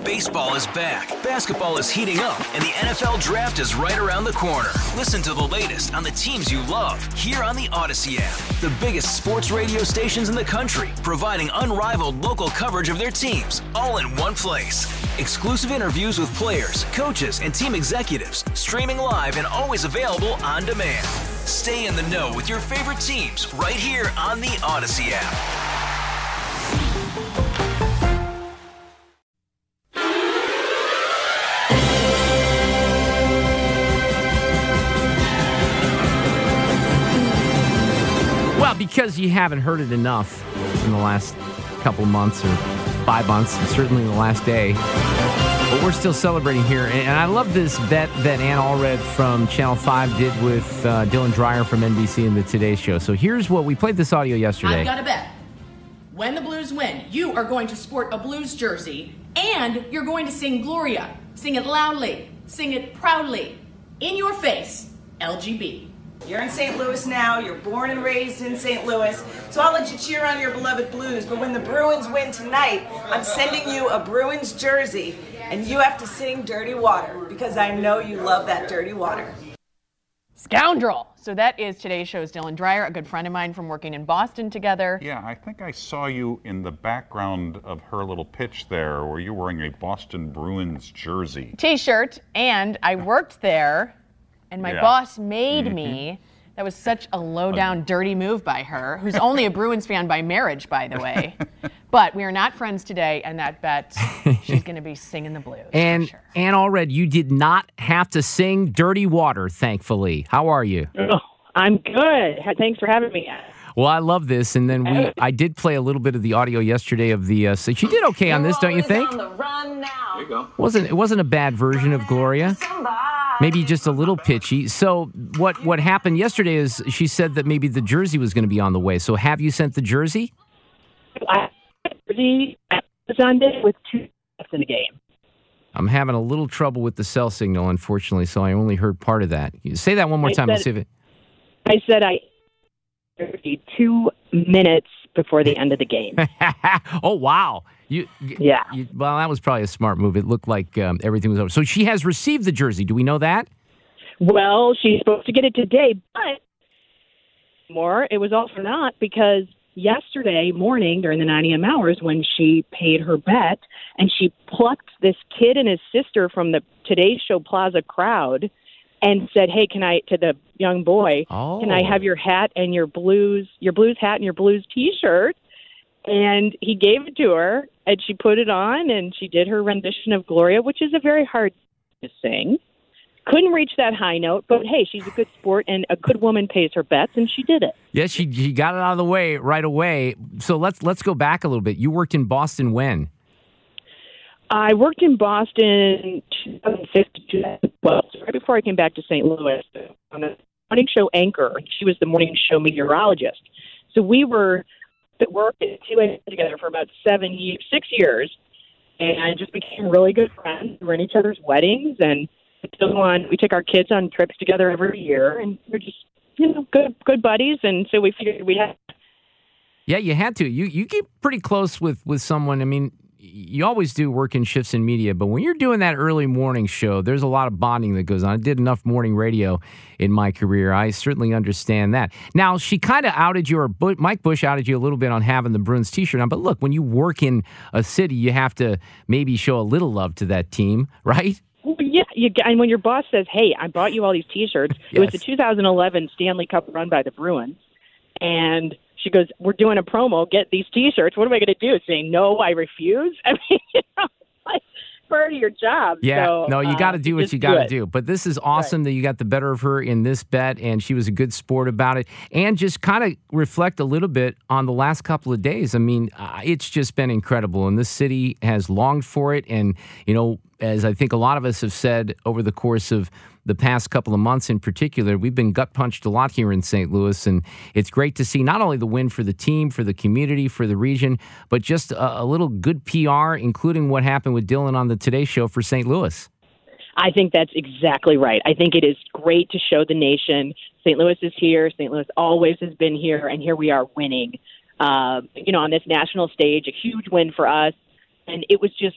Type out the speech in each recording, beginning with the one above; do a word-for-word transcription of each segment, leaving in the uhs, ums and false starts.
Baseball is back, basketball is heating up, and the N F L Draft is right around the corner. Listen to the latest on the teams you love here on the Odyssey app. The biggest sports radio stations in the country, providing unrivaled local coverage of their teams, all in one place. Exclusive interviews with players, coaches, and team executives, streaming live and always available on demand. Stay in the know with your favorite teams right here on the Odyssey app. Well, because you haven't heard it enough in the last couple of months or five months, and certainly the last day. But we're still celebrating here. And I love this bet that Ann Allred from Channel five did with uh, Dylan Dreyer from N B C in the Today Show. So here's what we played this audio yesterday. I've got a bet. When the Blues win, you are going to sport a Blues jersey and you're going to sing Gloria. Sing it loudly. Sing it proudly. In your face, L G B. You're in Saint Louis now, you're born and raised in Saint Louis, so I'll let you cheer on your beloved Blues, but when the Bruins win tonight, I'm sending you a Bruins jersey, and you have to sing Dirty Water, because I know you love that dirty water. Scoundrel! So that is today's show's Dylan Dreyer, a good friend of mine from working in Boston together. Yeah, I think I saw you in the background of her little pitch there, where you're wearing a Boston Bruins jersey. T-shirt, and I worked there. And my yeah. boss made mm-hmm. me. That was such a low-down, dirty move by her, who's only a Bruins fan by marriage, by the way. But we are not friends today, and that bet, she's going to be singing the Blues. And for sure. Ann Allred, you did not have to sing Dirty Water, thankfully. How are you? Oh, I'm good. Thanks for having me. Well, I love this, and then we I did play a little bit of the audio yesterday of the. Uh, so she did okay on this, don't you think? On the run now. There you go. wasn't It wasn't a bad version of Gloria. Maybe just a little pitchy. So what what happened yesterday is she said that maybe the jersey was going to be on the way. So have you sent the jersey? I jersey Amazon did with two steps in the game. I'm having a little trouble with the cell signal, unfortunately, so I only heard part of that. Say that one more I time. Said, We'll see if it... I said I two minutes before the end of the game. Oh, wow. You, yeah. You, well, that was probably a smart move. It looked like um, everything was over. So she has received the jersey. Do we know that? Well, she's supposed to get it today, but more, it was all for naught because yesterday morning during the nine a.m. hours when she paid her bet and she plucked this kid and his sister from the Today Show Plaza crowd and said, hey, can I, to the young boy, oh. can I have your hat and your blues, your blues hat and your blues T-shirt? And he gave it to her, and she put it on, and she did her rendition of Gloria, which is a very hard to sing. Couldn't reach that high note, but hey, she's a good sport, and a good woman pays her bets, and she did it. Yeah, she she got it out of the way right away. So let's let's go back a little bit. You worked in Boston when? I worked in Boston two thousand six to two thousand twelve, so right before I came back to Saint Louis. On a morning show anchor, she was the morning show meteorologist. So we were at work at two A together for about seven years, six years, and just became really good friends. We were in each other's weddings, and still on. We take our kids on trips together every year, and we're just, you know, good good buddies. And so we figured we had. Yeah, you had to. You you keep pretty close with with someone. I mean, you always do work in shifts in media, but when you're doing that early morning show, there's a lot of bonding that goes on. I did enough morning radio in my career. I certainly understand that. Now, she kind of outed you, or Mike Bush outed you a little bit on having the Bruins T-shirt on, but look, when you work in a city, you have to maybe show a little love to that team, right? Well, yeah, you, and when your boss says, hey, I bought you all these T-shirts, yes. It was the two thousand eleven Stanley Cup run by the Bruins, and she goes, we're doing a promo, get these T-shirts. What am I going to do? Say, no, I refuse? I mean, you know, it's like part of your job. Yeah, so, no, you got to uh, do what you got to do. But this is awesome right. that you got the better of her in this bet, and she was a good sport about it. And just kind of reflect a little bit on the last couple of days. I mean, uh, it's just been incredible, and this city has longed for it. And, you know, as I think a lot of us have said over the course of the past couple of months in particular, we've been gut punched a lot here in Saint Louis, and it's great to see not only the win for the team, for the community, for the region, but just a, a little good P R, including what happened with Dylan on the Today Show for Saint Louis. I think that's exactly right. I think it is great to show the nation Saint Louis is here. Saint Louis always has been here, and here we are winning. Uh, you know, on this national stage, a huge win for us, and it was just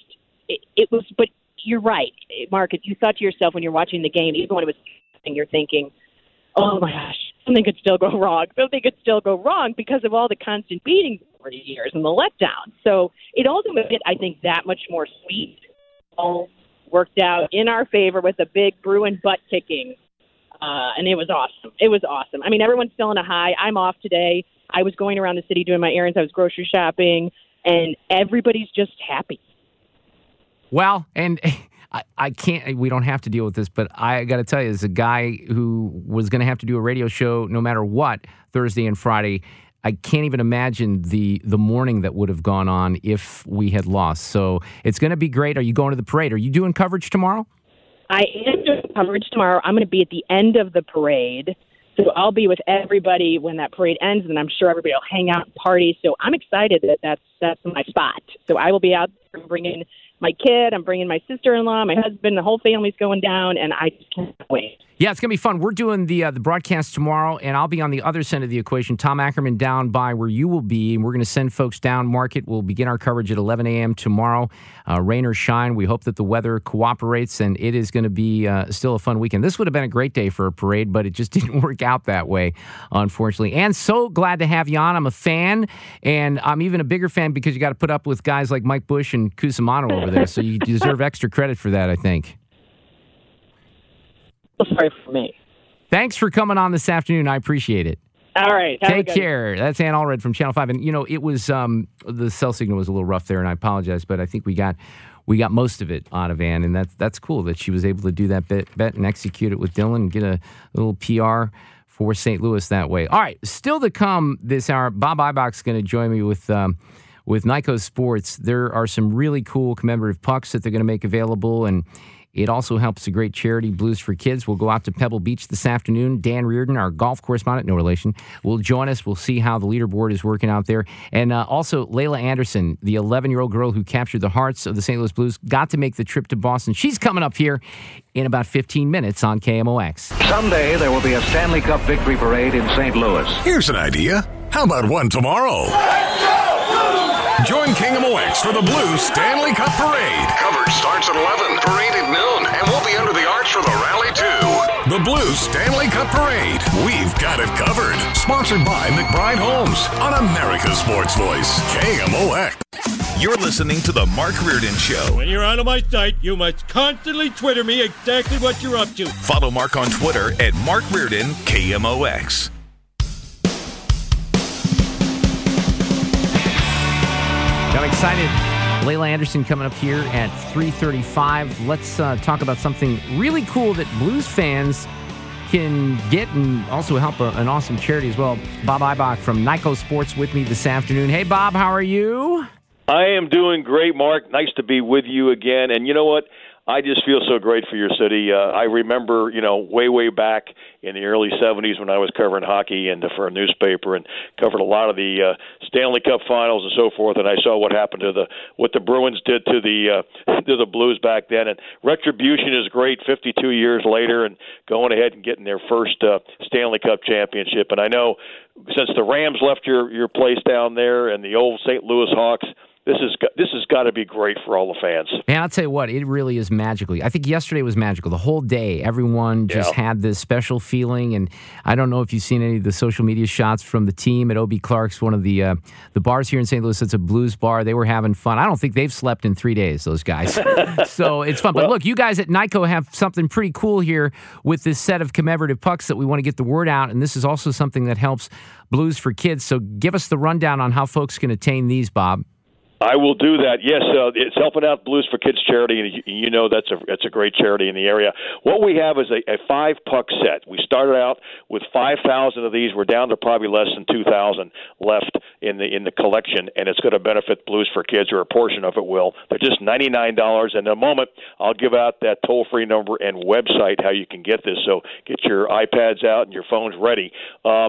it, it was, but you're right, Mark. You thought to yourself when you're watching the game, even when it was, and you're thinking, oh my gosh, something could still go wrong. Something could still go wrong because of all the constant beatings over the years and the letdown. So it also made it, I think, that much more sweet. All worked out in our favor with a big Bruin butt kicking. Uh, and it was awesome. It was awesome. I mean, everyone's still on a high. I'm off today. I was going around the city doing my errands. I was grocery shopping, and everybody's just happy. Well, and I, I can't, we don't have to deal with this, but I got to tell you, as a guy who was going to have to do a radio show no matter what, Thursday and Friday, I can't even imagine the the morning that would have gone on if we had lost. So it's going to be great. Are you going to the parade? Are you doing coverage tomorrow? I am doing coverage tomorrow. I'm going to be at the end of the parade. So I'll be with everybody when that parade ends, and I'm sure everybody will hang out and party. So I'm excited that that's, that's my spot. So I will be out there bringing my kid. I'm bringing my sister-in-law, my husband. The whole family's going down, and I just can't wait. Yeah, it's going to be fun. We're doing the uh, the broadcast tomorrow, and I'll be on the other side of the equation. Tom Ackerman down by where you will be, and we're going to send folks down market. We'll begin our coverage at eleven a.m. tomorrow. Uh, rain or shine, we hope that the weather cooperates, and it is going to be uh, still a fun weekend. This would have been a great day for a parade, but it just didn't work out that way, unfortunately. And so glad to have you on. I'm a fan, and I'm even a bigger fan because you got to put up with guys like Mike Bush and Cusimano over there, so you deserve extra credit for that, I think. Sorry for me. Thanks for coming on this afternoon. I appreciate it. All right. Take care. That's Ann Allred from Channel five. And, you know, it was um, the cell signal was a little rough there, and I apologize, but I think we got we got most of it out of Ann, and that's, that's cool that she was able to do that bet, bet and execute it with Dylan and get a little P R for Saint Louis that way. All right. Still to come this hour, Bob Ibach's going to join me with um, with Nikco Sports. There are some really cool commemorative pucks that they're going to make available, and it also helps a great charity, Blues for Kids. We'll go out to Pebble Beach this afternoon. Dan Reardon, our golf correspondent, no relation, will join us. We'll see how the leaderboard is working out there. And uh, also, Layla Anderson, the eleven-year-old girl who captured the hearts of the Saint Louis Blues, got to make the trip to Boston. She's coming up here in about fifteen minutes on K M O X. Someday there will be a Stanley Cup victory parade in Saint Louis. Here's an idea. How about one tomorrow? Join K M O X for the Blues Stanley Cup Parade. Coverage starts at eleven, parade at noon, and we'll be under the arch for the rally too. The Blues Stanley Cup Parade. We've got it covered. Sponsored by McBride Homes on America's Sports Voice, K M O X. You're listening to The Mark Reardon Show. When you're out of my sight, you must constantly Twitter me exactly what you're up to. Follow Mark on Twitter at Mark Reardon, K M O X. I'm excited. Layla Anderson coming up here at three thirty-five. Let's uh, talk about something really cool that Blues fans can get and also help a, an awesome charity as well. Bob Ibach from Nikco Sports with me this afternoon. Hey, Bob, how are you? I am doing great, Mark. Nice to be with you again. And you know what? I just feel so great for your city. Uh, I remember, you know, way, way back in the early seventies when I was covering hockey and uh, for a newspaper and covered a lot of the uh, Stanley Cup Finals and so forth. And I saw what happened to the what the Bruins did to the uh, to the Blues back then. And retribution is great. fifty-two years later, and going ahead and getting their first uh, Stanley Cup championship. And I know since the Rams left your your place down there and the old Saint Louis Hawks, This is this has got to be great for all the fans. And I'll tell you what, it really is magically. I think yesterday was magical. The whole day, everyone just yeah. had this special feeling. And I don't know if you've seen any of the social media shots from the team at O B. Clark's, one of the uh, the bars here in Saint Louis. It's a blues bar. They were having fun. I don't think they've slept in three days, those guys. So it's fun. But well, look, you guys at Nikco have something pretty cool here with this set of commemorative pucks that we want to get the word out. And this is also something that helps Blues for Kids. So give us the rundown on how folks can attain these, Bob. I will do that. Yes, uh, it's helping out Blues for Kids charity, and you, you know that's a that's a great charity in the area. What we have is a, a five puck set. We started out with five thousand of these. We're down to probably less than two thousand left in the in the collection, and it's going to benefit Blues for Kids, or a portion of it will. They're just ninety-nine dollars. In a moment, I'll give out that toll-free number and website how you can get this. So get your iPads out and your phones ready. Um,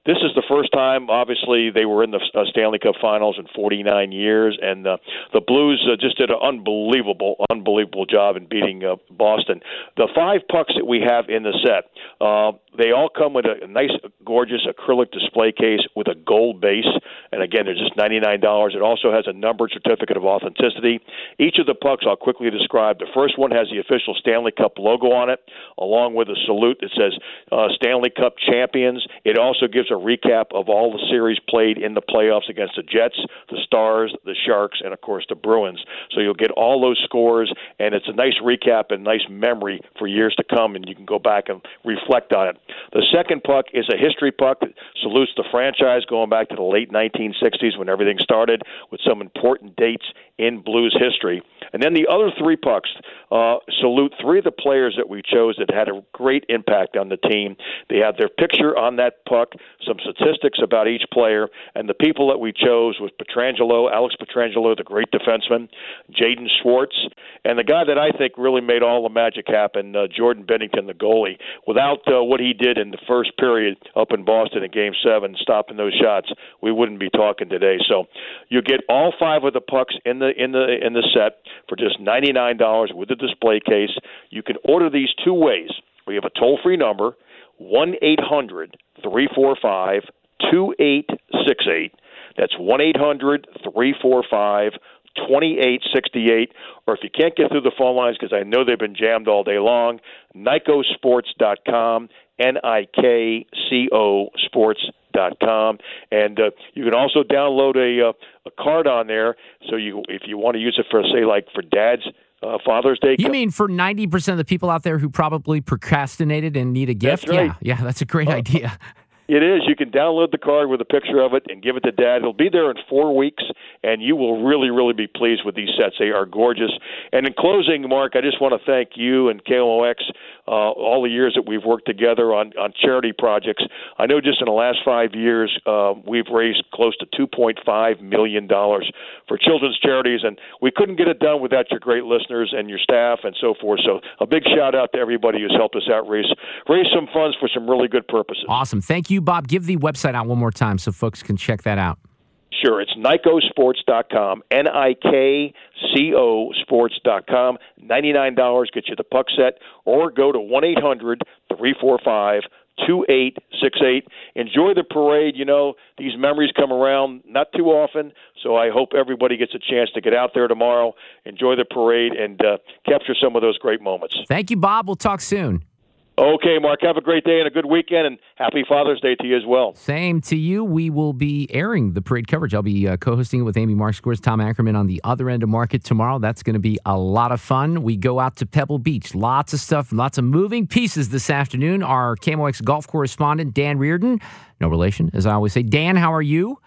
this is the first time, obviously, they were in the uh, Stanley Cup Finals in forty-nine years, and uh, the Blues uh, just did an unbelievable, unbelievable job in beating uh, Boston. The five pucks that we have in the set, uh, they all come with a nice, gorgeous acrylic display case with a gold base, and again, they're just ninety-nine dollars. It also has a numbered certificate of authenticity. Each of the pucks I'll quickly describe. The first one has the official Stanley Cup logo on it, along with a salute that says uh, Stanley Cup champions. It also gives a recap of all the series played in the playoffs against the Jets, the Stars, the Sharks, and, of course, the Bruins. So you'll get all those scores, and it's a nice recap and nice memory for years to come, and you can go back and reflect on it. The second puck is a history puck that salutes the franchise going back to the late nineteen sixties when everything started, with some important dates in Blues history. And then the other three pucks uh, salute three of the players that we chose that had a great impact on the team. They have their picture on that puck, some statistics about each player, and the people that we chose was Pietrangelo, Alex Pietrangelo, the great defenseman, Jaden Schwartz, and the guy that I think really made all the magic happen, uh, Jordan Bennington, the goalie. Without uh, what he did in the first period up in Boston in Game seven, stopping those shots, we wouldn't be talking today. So you get all five of the pucks in the in the in the set for just ninety-nine dollars with a display case. You can order these two ways. We have a toll-free number, one eight hundred three four five two eight six eight. That's one eight hundred three four five two eight six eight. Or if you can't get through the phone lines, because I know they've been jammed all day long, Nikco Sports dot com, N I K C O Sports dot com. And uh, you can also download a, uh, a card on there, so you if you want to use it for, say, like for Dad's Uh, Father's Day. You mean for ninety percent of the people out there who probably procrastinated and need a gift? That's right. Yeah, yeah, that's a great Oh. idea. It is. You can download the card with a picture of it and give it to Dad. It'll be there in four weeks, and you will really, really be pleased with these sets. They are gorgeous. And in closing, Mark, I just want to thank you and K M O X, uh, all the years that we've worked together on, on charity projects. I know just in the last five years, uh, we've raised close to two point five million dollars for children's charities, and we couldn't get it done without your great listeners and your staff and so forth. So a big shout-out to everybody who's helped us out raise, raise some funds for some really good purposes. Awesome. Thank you. Bob, give the website out one more time so folks can check that out. Sure. It's Nikco Sports dot com, N I K C O Sports dot com. ninety-nine dollars gets you the puck set, or go to one eight hundred three four five two eight six eight. Enjoy the parade. You know, these memories come around not too often, so I hope everybody gets a chance to get out there tomorrow, enjoy the parade, and uh, capture some of those great moments. Thank you, Bob. We'll talk soon. Okay, Mark, have a great day and a good weekend, and happy Father's Day to you as well. Same to you. We will be airing the parade coverage. I'll be uh, co-hosting it with Amy Marksquires, Tom Ackerman on the other end of Market tomorrow. That's going to be a lot of fun. We go out to Pebble Beach. Lots of stuff, lots of moving pieces this afternoon. Our K M O X golf correspondent, Dan Reardon. No relation, as I always say. Dan, how are you?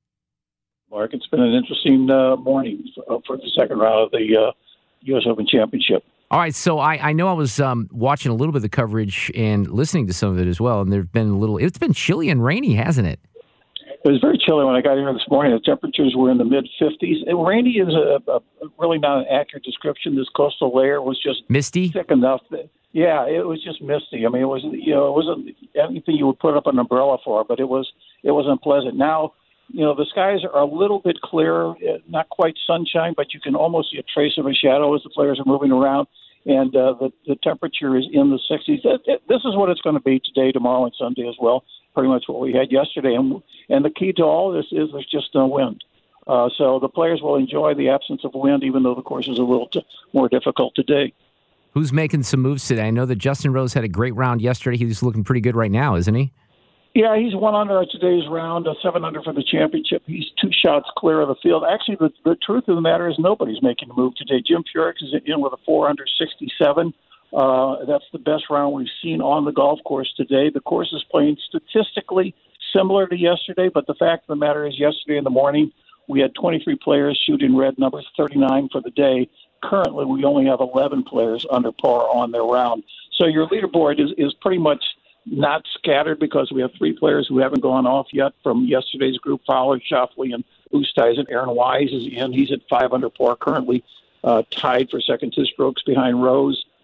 Mark, it's been an interesting uh, morning for, for the second round of the uh, U S Open Championship. All right, so I, I know I was um, watching a little bit of the coverage and listening to some of it as well, and there's been a little, it's been chilly and rainy, hasn't it? It was very chilly when I got here this morning. The temperatures were in the mid-fifties. And rainy is a, a, really not an accurate description. This coastal layer was just misty, thick enough that, yeah, it was just misty. I mean, it wasn't, you know, it wasn't anything you would put up an umbrella for, but it was, it was unpleasant. Now, you know, the skies are a little bit clearer, not quite sunshine, but you can almost see a trace of a shadow as the players are moving around. And uh, the, the temperature is in the sixties. This is what it's going to be today, tomorrow, and Sunday as well, pretty much what we had yesterday. And, and the key to all this is there's just no wind. Uh, so the players will enjoy the absence of wind, even though the course is a little t- more difficult today. Who's making some moves today? I know that Justin Rose had a great round yesterday. He's looking pretty good right now, isn't he? Yeah, he's one under at today's round, uh, seven under for the championship. He's two shots clear of the field. Actually, the, the truth of the matter is nobody's making a move today. Jim Furyk is in with a four under sixty-seven. Uh, that's the best round we've seen on the golf course today. The course is playing statistically similar to yesterday, but the fact of the matter is yesterday in the morning we had twenty-three players shooting red, numbers thirty-nine for the day. Currently, we only have eleven players under par on their round. So your leaderboard is, is pretty much not scattered because we have three players who haven't gone off yet from yesterday's group: Fowler, Schauffele, and Oosthuizen. Aaron Wise is in. He's at five under par, currently uh, tied for second two strokes behind Rose.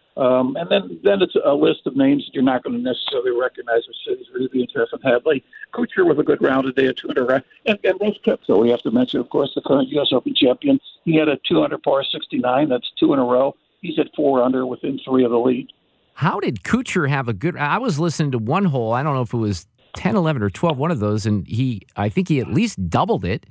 Um, and then, then it's a list of names that you're not going to necessarily recognize with cities. Ruby and Stefan Hadley. Kuchar with a good round today at two under. And, and Brooks Koepka, we have to mention, of course, the current U S Open champion. He had a two under par sixty-nine. That's two in a row. He's at four under within three of the lead. How did Kuchar have a good... I was listening to one hole. I don't know if it was ten, eleven, or twelve, one of those, and he, I think he at least doubled it.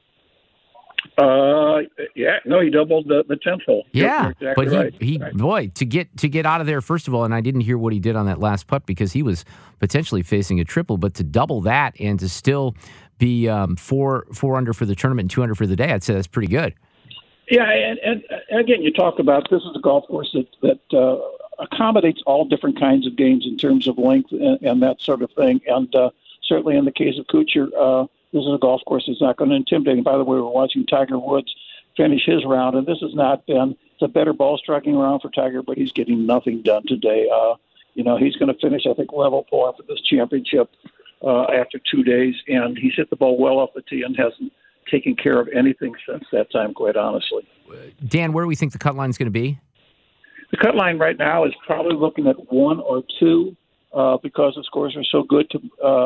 Uh, yeah, no, he doubled the, the tenth hole. Yeah, exactly but he, right. he right. boy, to get to get out of there, first of all, and I didn't hear what he did on that last putt because he was potentially facing a triple, but to double that and to still be um, four four under for the tournament and two under for the day, I'd say that's pretty good. Yeah, and, and, and again, you talk about this is a golf course that, that uh, accommodates all different kinds of games in terms of length and, and that sort of thing, and uh, certainly in the case of Kuchar, uh, this is a golf course that's not going to intimidate him. By the way, we're watching Tiger Woods finish his round, and this has not been it's a better ball striking round for Tiger, but he's getting nothing done today. Uh, you know, he's going to finish, I think, level four for this championship uh, after two days, and he's hit the ball well off the tee and hasn't taken care of anything since that time, quite honestly. Dan, where do we think the cut line is going to be? The cut line right now is probably looking at one or two uh, because the scores are so good to uh,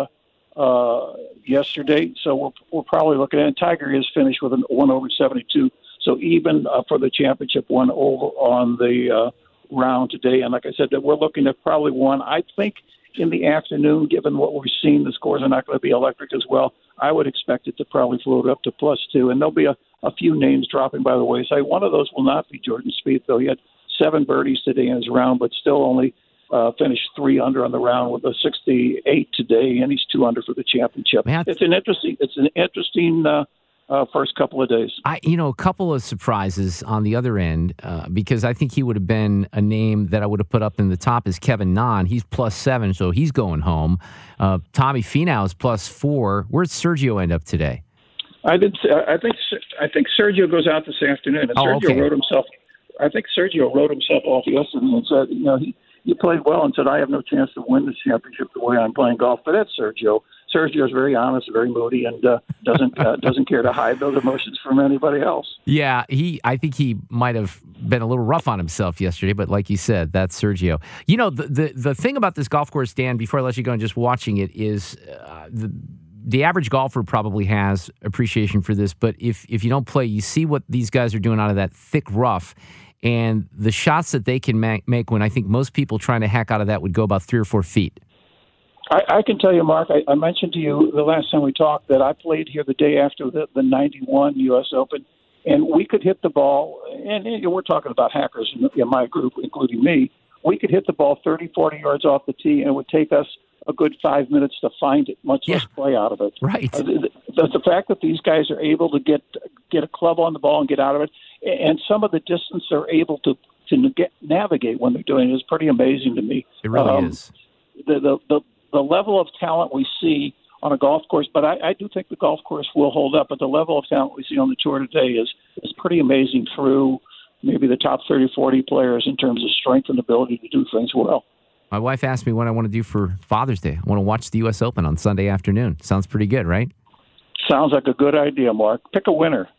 uh, yesterday. So we're, we're probably looking at it. And Tiger is finished with a one over seventy-two. So even uh, for the championship, one over on the uh, round today. And like I said, that we're looking at probably one. I think in the afternoon, given what we've seen, the scores are not going to be electric as well. I would expect it to probably float up to plus two. And there'll be a, a few names dropping by the wayside. One of those will not be Jordan Spieth, though. He had seven birdies today in his round, but still only uh, finished three under on the round with a sixty-eight today, and he's two under for the championship. Man, it's an interesting, it's an interesting uh, uh, first couple of days. I, you know, a couple of surprises on the other end uh, because I think he would have been a name that I would have put up in the top is Kevin Na. He's plus seven, so he's going home. Uh, Tommy Finau is plus four. Where'd Sergio end up today? I did. I think. I think Sergio goes out this afternoon, and oh, Sergio okay. wrote himself. I think Sergio wrote himself off yesterday and said, you know, he, he played well and said, I have no chance to win this championship the way I'm playing golf. But that's Sergio. Sergio is very honest, very moody, and uh, doesn't uh, doesn't care to hide those emotions from anybody else. Yeah, he. I think he might have been a little rough on himself yesterday, but like you said, that's Sergio. You know, the the, the thing about this golf course, Dan, before I let you go and just watching it, is uh, the the average golfer probably has appreciation for this, but if if you don't play, you see what these guys are doing out of that thick rough. And the shots that they can ma- make when I think most people trying to hack out of that would go about three or four feet. I, I can tell you, Mark, I, I mentioned to you the last time we talked that I played here the day after the, the ninety-one U S Open, and we could hit the ball, and, and we're talking about hackers in, in my group, including me. We could hit the ball thirty, forty yards off the tee, and it would take us a good five minutes to find it, much less yeah. play out of it. Right. Uh, the, the, the fact that these guys are able to get get a club on the ball and get out of it, and some of the distance they're able to to get, navigate when they're doing it is pretty amazing to me. It really um, is. The, the the the level of talent we see on a golf course, but I, I do think the golf course will hold up. But the level of talent we see on the tour today is is pretty amazing through maybe the top thirty, forty players in terms of strength and ability to do things well. My wife asked me what I want to do for Father's Day. I want to watch the U S Open on Sunday afternoon. Sounds pretty good, right? Sounds like a good idea, Mark. Pick a winner.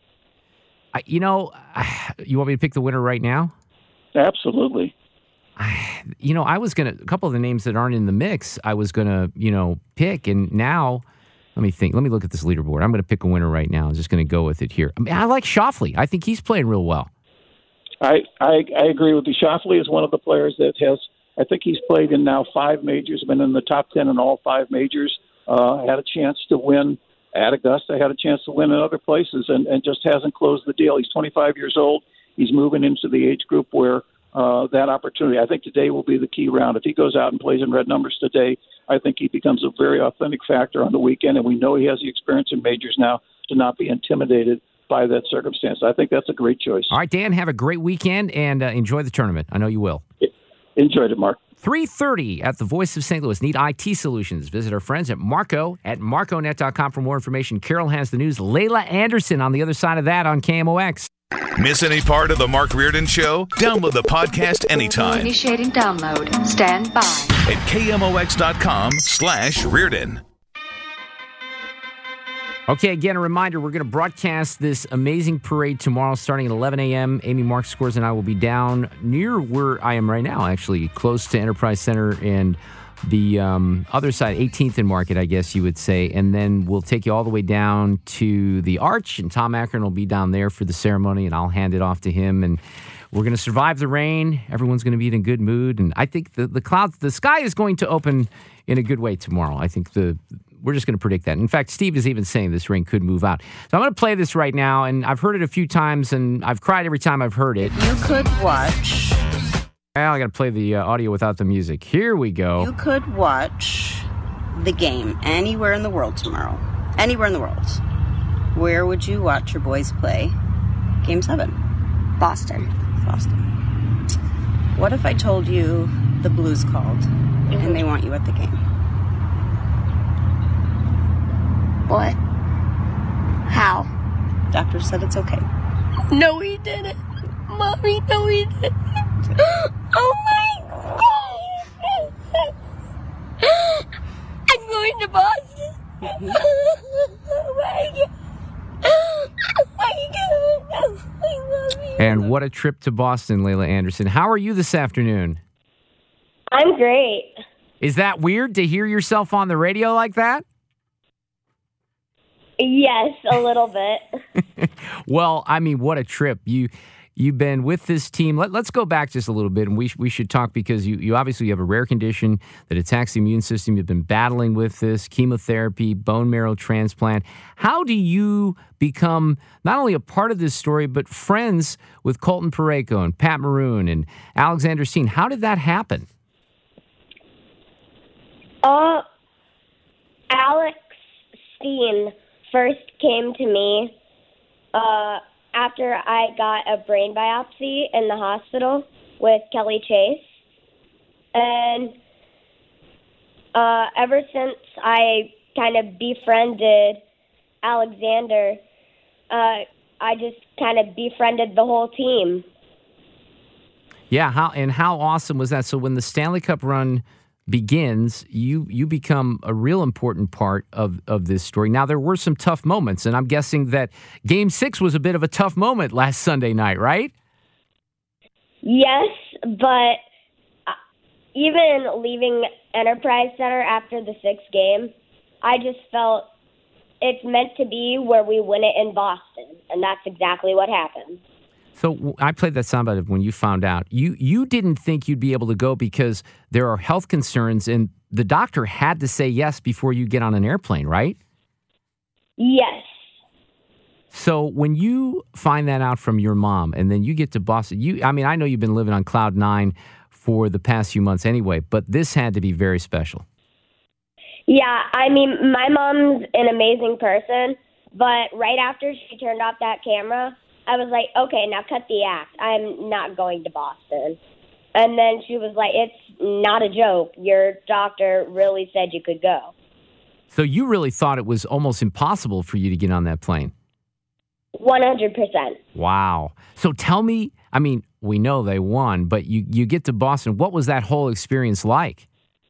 I, you know, you want me to pick the winner right now? Absolutely. I, you know, I was going to, a couple of the names that aren't in the mix, I was going to, you know, pick. And now, let me think. Let me look at this leaderboard. I'm going to pick a winner right now. I'm just going to go with it here. I mean, I like Schauffele. I think he's playing real well. I, I, I agree with you. Schauffele is one of the players that has, I think he's played in now five majors, been in the top ten in all five majors, uh, had a chance to win at Augusta, had a chance to win in other places, and, and just hasn't closed the deal. He's twenty-five years old. He's moving into the age group where uh, that opportunity, I think today will be the key round. If he goes out and plays in red numbers today, I think he becomes a very authentic factor on the weekend, and we know he has the experience in majors now to not be intimidated by that circumstance. I think that's a great choice. All right, Dan, have a great weekend and uh, enjoy the tournament. I know you will. Enjoyed it, Mark. three thirty at the Voice of Saint Louis. Need I T solutions? Visit our friends at Marco at marco net dot com for more information. Carol has the news. Layla Anderson on the other side of that on K M O X. Miss any part of the Mark Reardon Show? Download the podcast anytime. Initiating download. Stand by. At K M O X dot com slash Reardon. Okay, again, a reminder, we're going to broadcast this amazing parade tomorrow starting at eleven a.m. Amy Mark Scores and I will be down near where I am right now, actually, close to Enterprise Center and the um, other side, eighteenth and Market, I guess you would say. And then we'll take you all the way down to the Arch, and Tom Akron will be down there for the ceremony, and I'll hand it off to him. And we're going to survive the rain. Everyone's going to be in a good mood. And I think the, the clouds, the sky is going to open in a good way tomorrow. I think the... We're just going to predict that. In fact, Steve is even saying this rain could move out. So I'm going to play this right now, and I've heard it a few times, and I've cried every time I've heard it. You could watch. Well, I got to play the uh, audio without the music. Here we go. You could watch the game anywhere in the world tomorrow. Anywhere in the world. Where would you watch your boys play Game seven? Boston. Boston. What if I told you the Blues called, mm-hmm. and they want you at the game? What? How? Doctor said it's okay. No, he didn't. Mommy, no, he didn't. Oh my God. I'm going to Boston. Mm-hmm. Oh my God. Oh my God. I love you. And what a trip to Boston, Layla Anderson. How are you this afternoon? I'm great. Is that weird to hear yourself on the radio like that? Yes, a little bit. Well, I mean, what a trip. You, you've been with this team. Let, let's go back just a little bit, and we, we should talk because you, you obviously have a rare condition that attacks the immune system. You've been battling with this, chemotherapy, bone marrow transplant. How do you become not only a part of this story, but friends with Colton Parayko and Pat Maroon and Alexander Steen? How did that happen? Uh, Alex Steen first came to me uh, after I got a brain biopsy in the hospital with Kelly Chase. And uh, ever since I kind of befriended Alexander, uh, I just kind of befriended the whole team. Yeah, how and how awesome was that? So when the Stanley Cup run begins, you you become a real important part of, of this story. Now, there were some tough moments, and I'm guessing that Game six was a bit of a tough moment last Sunday night, right? Yes, but even leaving Enterprise Center after the sixth game, I just felt it's meant to be where we win it in Boston, and that's exactly what happened. So I played that soundbite of when you found out. You you didn't think you'd be able to go because there are health concerns, and the doctor had to say yes before you get on an airplane, right? Yes. So when you find that out from your mom, and then you get to Boston, you I mean, I know you've been living on cloud nine for the past few months anyway, but this had to be very special. Yeah, I mean, my mom's an amazing person, but right after she turned off that camera, I was like, okay, now cut the act. I'm not going to Boston. And then she was like, it's not a joke. Your doctor really said you could go. So you really thought it was almost impossible for you to get on that plane? one hundred percent. Wow. So tell me, I mean, we know they won, but you, you get to Boston. What was that whole experience like?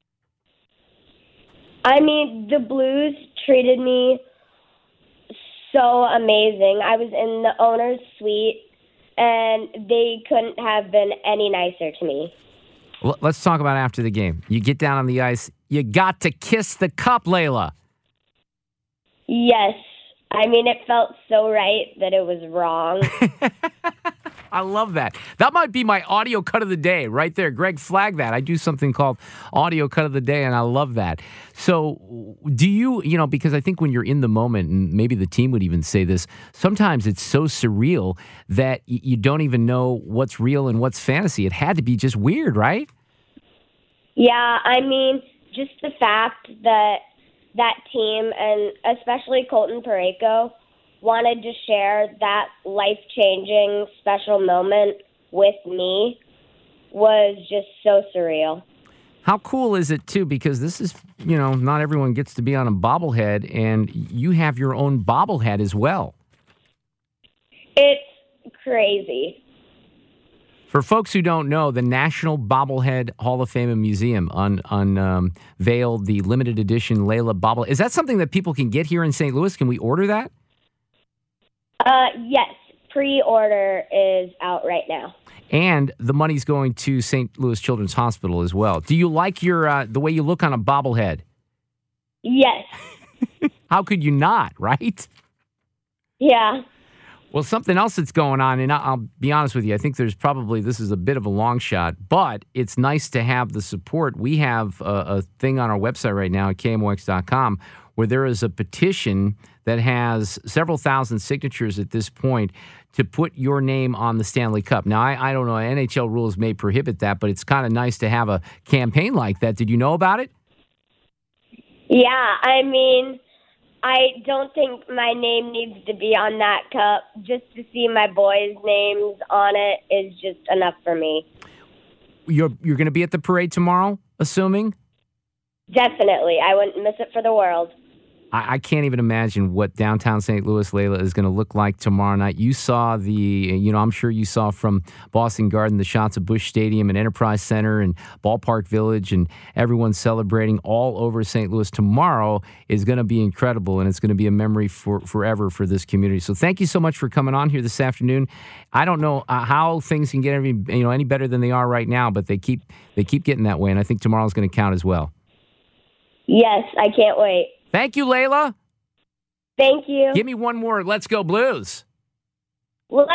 I mean, the Blues treated me so amazing. I was in the owner's suite, and they couldn't have been any nicer to me. Well, let's talk about after the game. You get down on the ice. You got to kiss the cup, Layla. Yes. I mean, it felt so right that it was wrong. I love that. That might be my audio cut of the day right there. Greg, flag that. I do something called audio cut of the day, and I love that. So do you, you know, because I think when you're in the moment, and maybe the team would even say this, sometimes it's so surreal that y- you don't even know what's real and what's fantasy. It had to be just weird, right? Yeah, I mean, just the fact that that team, and especially Colton Parayko, wanted to share that life-changing special moment with me was just so surreal. How cool is it, too, because this is, you know, not everyone gets to be on a bobblehead, and you have your own bobblehead as well. It's crazy. For folks who don't know, the National Bobblehead Hall of Fame and Museum un, un, um, unveiled the limited edition Layla bobble. Is that something that people can get here in Saint Louis? Can we order that? Uh, yes. Pre-order is out right now. And the money's going to Saint Louis Children's Hospital as well. Do you like your uh, the way you look on a bobblehead? Yes. How could you not, right? Yeah. Well, something else that's going on, and I'll be honest with you, I think there's probably, this is a bit of a long shot, but it's nice to have the support. We have a, a thing on our website right now at K M O X dot com where there is a petition that has several thousand signatures at this point to put your name on the Stanley Cup. Now, I, I don't know, N H L rules may prohibit that, but it's kind of nice to have a campaign like that. Did you know about it? Yeah, I mean, I don't think my name needs to be on that cup. Just to see my boys' names on it is just enough for me. You're you're going to be at the parade tomorrow, assuming? Definitely. I wouldn't miss it for the world. I, I can't even imagine what downtown Saint Louis, Layla, is going to look like tomorrow night. You saw the, you know, I'm sure you saw from Boston Garden the shots of Busch Stadium and Enterprise Center and Ballpark Village, and everyone celebrating all over Saint Louis. Tomorrow is going to be incredible, and it's going to be a memory for forever for this community. So thank you so much for coming on here this afternoon. I don't know uh, how things can get any, you know, any better than they are right now, but they keep they keep getting that way, and I think tomorrow's going to count as well. Yes, I can't wait. Thank you, Layla. Thank you. Give me one more. Let's go Blues. Let's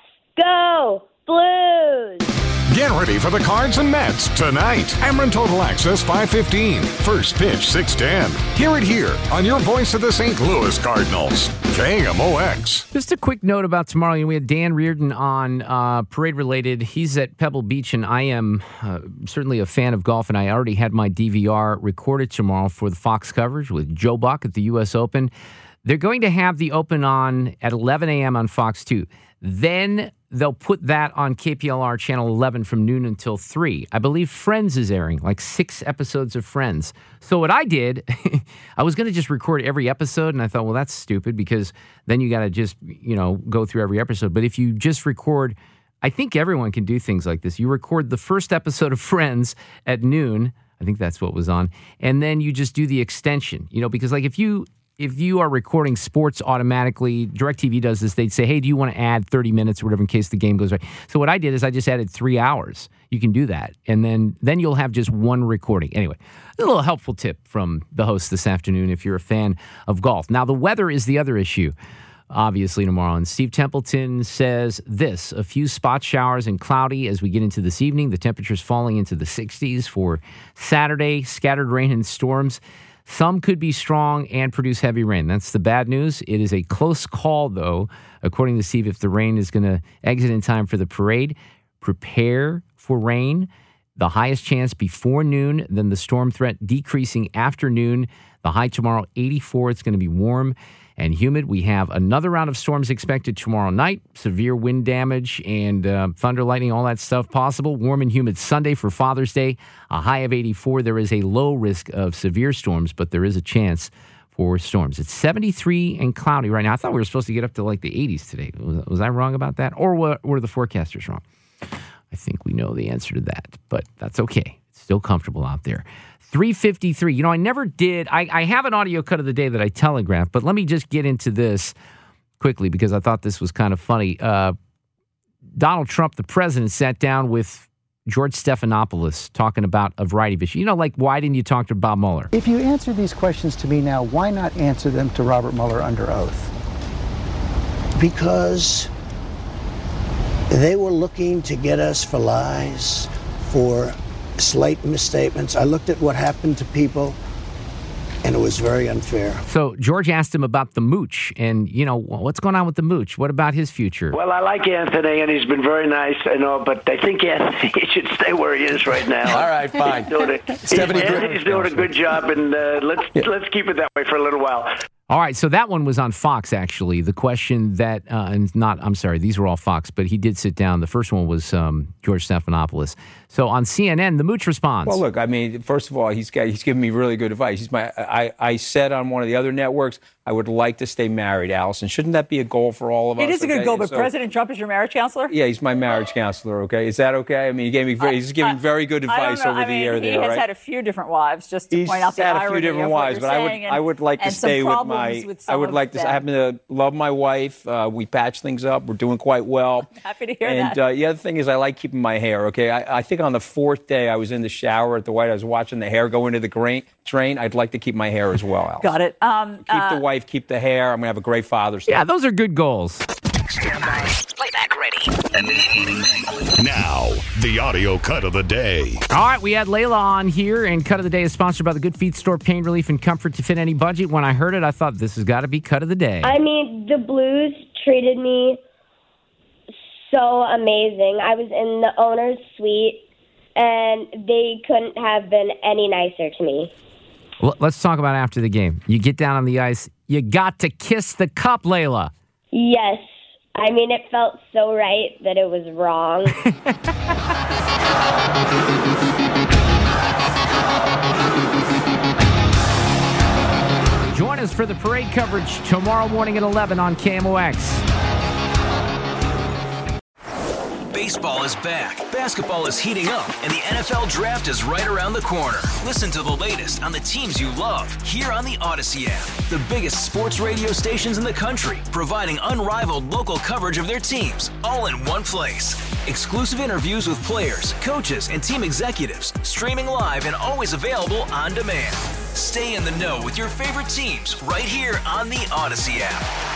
go Blues. Get ready for the Cards and Mets tonight. Ameren Total Access five fifteen. First pitch six ten. Hear it here on your voice of the Saint Louis Cardinals. K M O X. Just a quick note about tomorrow. You know, we had Dan Reardon on uh, Parade Related. He's at Pebble Beach, and I am uh, certainly a fan of golf, and I already had my D V R recorded tomorrow for the Fox coverage with Joe Buck at the U S Open. They're going to have the Open on at eleven a.m. on Fox two. Then they'll put that on K P L R Channel eleven from noon until three. I believe Friends is airing, like six episodes of Friends. So what I did, I was going to just record every episode, and I thought, well, that's stupid because then you got to just, you know, go through every episode. But if you just record, I think everyone can do things like this. You record the first episode of Friends at noon. I think that's what was on. And then you just do the extension, you know, because like if you... If you are recording sports automatically, DirecTV does this. They'd say, hey, do you want to add thirty minutes or whatever in case the game goes right? So what I did is I just added three hours. You can do that. And then, then you'll have just one recording. Anyway, a little helpful tip from the host this afternoon if you're a fan of golf. Now, the weather is the other issue, obviously, tomorrow. And Steve Templeton says this, a few spot showers and cloudy as we get into this evening. The temperature's falling into the sixties for Saturday, scattered rain and storms. Some could be strong and produce heavy rain. That's the bad news. It is a close call, though, according to Steve, if the rain is going to exit in time for the parade. Prepare for rain. The highest chance before noon, then the storm threat decreasing after noon. The high tomorrow, eighty-four. It's going to be warm and humid. We have another round of storms expected tomorrow night. Severe wind damage and uh, thunder, lightning, all that stuff possible. Warm and humid Sunday for Father's Day. A high of eighty-four. There is a low risk of severe storms, but there is a chance for storms. It's seventy-three and cloudy right now. I thought we were supposed to get up to like the eighties today. Was, was I wrong about that? Or were, were the forecasters wrong? I think we know the answer to that, but that's okay. It's still comfortable out there. three fifty-three. You know, I never did. I, I have an audio cut of the day that I telegraphed, but let me just get into this quickly because I thought this was kind of funny. Uh, Donald Trump, the president, sat down with George Stephanopoulos talking about a variety of issues. You know, like, why didn't you talk to Bob Mueller? If you answer these questions to me now, why not answer them to Robert Mueller under oath? Because they were looking to get us for lies, for slight misstatements. I looked at what happened to people, and it was very unfair. So George asked him about the mooch, and, you know, what's going on with the mooch? What about his future? Well, I like Anthony, and he's been very nice and all, but I think Anthony should stay where he is right now. All right, fine. He's doing, a, he's, Anthony's doing a good job, and uh, let's, yeah. let's keep it that way for a little while. All right, so that one was on Fox, actually. The question that, uh, and not, I'm sorry, these were all Fox, but he did sit down. The first one was um, George Stephanopoulos. So on C N N, the Mooch responds. Well, look, I mean, first of all, he's got, he's giving me really good advice. He's my, I, I said on one of the other networks, I would like to stay married, Allison. Shouldn't that be a goal for all of us? It is a good okay? goal, but so, President Trump is your marriage counselor? Yeah, he's my marriage counselor, okay? Is that okay? I mean, he gave me very, he's giving very good advice over I the mean, air he there, He has right? had a few different wives, just to he's point out the had irony a few different of wives, what but you're I would, saying, I would like to and some stay with problems my, with some I would like to, them. I happen to love my wife. Uh, we patch things up. We're doing quite well. Happy to hear and, that. And uh, the other thing is I like keeping my hair, okay? I, I think on the fourth day I was in the shower at the White House watching the hair go into the grain, train. I'd like to keep my hair as well, Allison. Got it. Um, keep uh, the wife, keep the hair. I'm going to have a great Father's Day. Yeah, those are good goals. Stand by. Playback ready. Now, the audio cut of the day. All right, we had Layla on here, and Cut of the Day is sponsored by the Good Feet Store. Pain relief and comfort to fit any budget. When I heard it, I thought this has got to be Cut of the Day. I mean, the Blues treated me so amazing. I was in the owner's suite, and they couldn't have been any nicer to me. Well, let's talk about after the game. You get down on the ice. You got to kiss the cup, Layla. Yes. I mean, it felt so right that it was wrong. Join us for the parade coverage tomorrow morning at eleven on K M O X. Baseball is back, basketball is heating up, and the N F L Draft is right around the corner. Listen to the latest on the teams you love here on the Odyssey app. The biggest sports radio stations in the country, providing unrivaled local coverage of their teams, all in one place. Exclusive interviews with players, coaches, and team executives, streaming live and always available on demand. Stay in the know with your favorite teams right here on the Odyssey app.